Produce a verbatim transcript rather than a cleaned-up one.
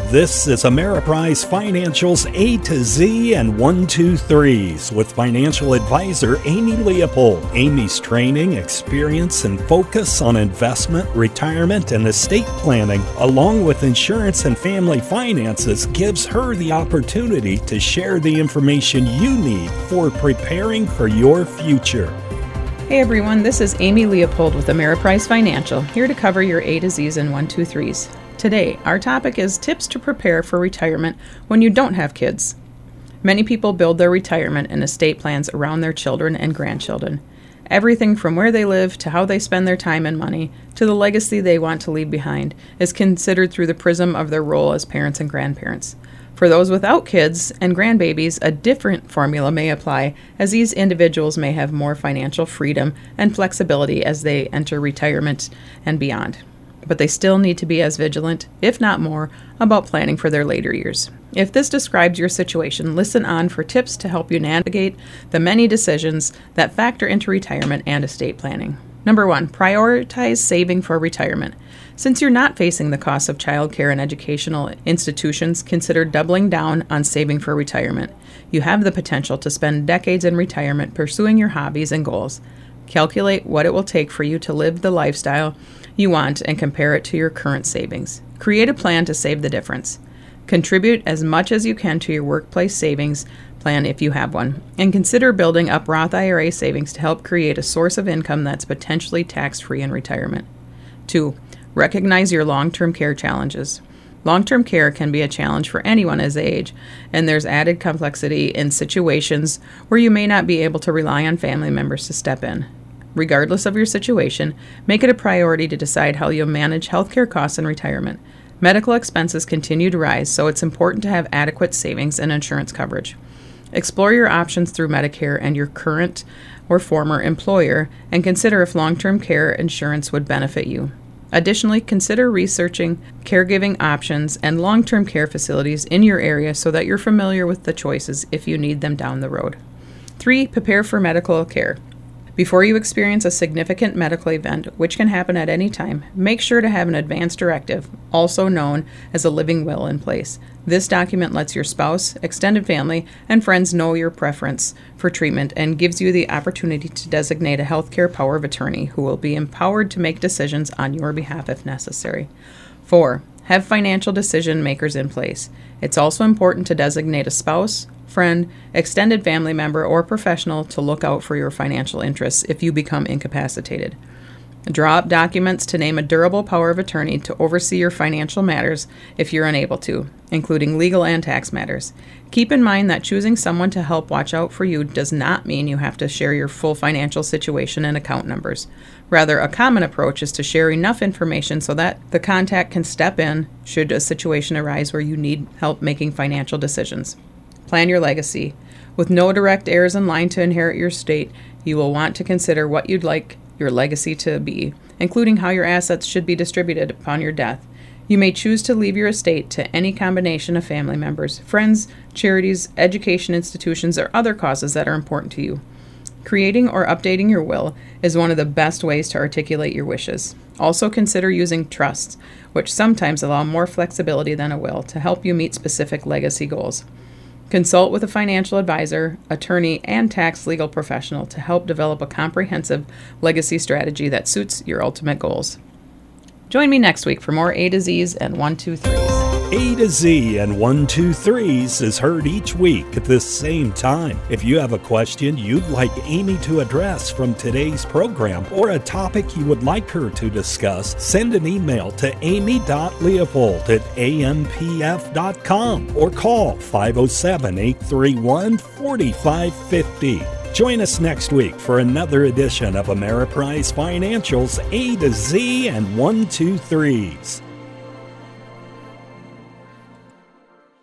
This is Ameriprise Financial's A to Z and one two threes with financial advisor Amy Leopold. Amy's training, experience, and focus on investment, retirement, and estate planning, along with insurance and family finances, gives her the opportunity to share the information you need for preparing for your future. Hey everyone, this is Amy Leopold with Ameriprise Financial, here to cover your A to Z's and one two threes. Today, our topic is tips to prepare for retirement when you don't have kids. Many people build their retirement and estate plans around their children and grandchildren. Everything from where they live to how they spend their time and money to the legacy they want to leave behind is considered through the prism of their role as parents and grandparents. For those without kids and grandbabies, a different formula may apply, as these individuals may have more financial freedom and flexibility as they enter retirement and beyond. But they still need to be as vigilant, if not more, about planning for their later years. If this describes your situation, listen on for tips to help you navigate the many decisions that factor into retirement and estate planning. Number one, prioritize saving for retirement. Since you're not facing the costs of childcare and educational institutions, consider doubling down on saving for retirement. You have the potential to spend decades in retirement pursuing your hobbies and goals. Calculate what it will take for you to live the lifestyle you want and compare it to your current savings. Create a plan to save the difference. Contribute as much as you can to your workplace savings plan if you have one, and consider building up Roth I R A savings to help create a source of income that's potentially tax-free in retirement. Two, recognize your long-term care challenges. Long-term care can be a challenge for anyone as they age, and there's added complexity in situations where you may not be able to rely on family members to step in. Regardless of your situation, make it a priority to decide how you'll manage healthcare costs in retirement. Medical expenses continue to rise, so it's important to have adequate savings and insurance coverage. Explore your options through Medicare and your current or former employer, and consider if long-term care insurance would benefit you. Additionally, consider researching caregiving options and long-term care facilities in your area so that you're familiar with the choices if you need them down the road. Three, prepare for medical care. Before you experience a significant medical event, which can happen at any time, make sure to have an advance directive, also known as a living will, in place. This document lets your spouse, extended family, and friends know your preference for treatment and gives you the opportunity to designate a healthcare power of attorney who will be empowered to make decisions on your behalf if necessary. Four, have financial decision makers in place. It's also important to designate a spouse, friend, extended family member, or professional to look out for your financial interests if you become incapacitated. Draw up documents to name a durable power of attorney to oversee your financial matters if you're unable to, including legal and tax matters. Keep in mind that choosing someone to help watch out for you does not mean you have to share your full financial situation and account numbers. Rather, a common approach is to share enough information so that the contact can step in should a situation arise where you need help making financial decisions. Plan your legacy. With no direct heirs in line to inherit your estate, you will want to consider what you'd like your legacy to be, including how your assets should be distributed upon your death. You may choose to leave your estate to any combination of family members, friends, charities, education institutions, or other causes that are important to you. Creating or updating your will is one of the best ways to articulate your wishes. Also consider using trusts, which sometimes allow more flexibility than a will, to help you meet specific legacy goals. Consult with a financial advisor, attorney, and tax legal professional to help develop a comprehensive legacy strategy that suits your ultimate goals. Join me next week for more A to Z's and one two threes. A to Z and one two threes is heard each week at this same time. If you have a question you'd like Amy to address from today's program or a topic you would like her to discuss, send an email to amy dot leopold at a m p f dot com or call five oh seven, eight three one, four five five oh. Join us next week for another edition of Ameriprise Financial's A to Z and one two threes.